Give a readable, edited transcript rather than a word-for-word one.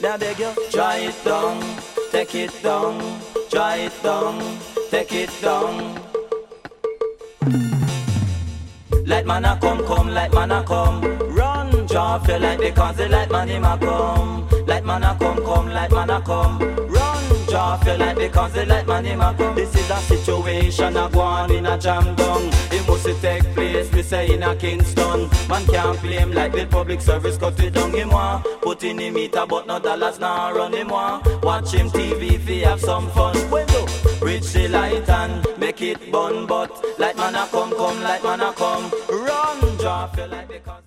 Me I beg you, Dry it down, take it down. Dry it down, take it down. Light man a come, light man a come. run. Draw feel like because the light man him a come. Light man a come, light man a come. Run. Draw feel like because the light man him a come. This is a situation a go on in a jam down. It must take place, we say in a Kingston. Man can't play him like the public service cut it down him want. Put in the meter but no dollars now run him want. Watch him TV if he have some fun. Window. Reach the light and make it burn. But light man a come, light man a come. Run. Draw feel like because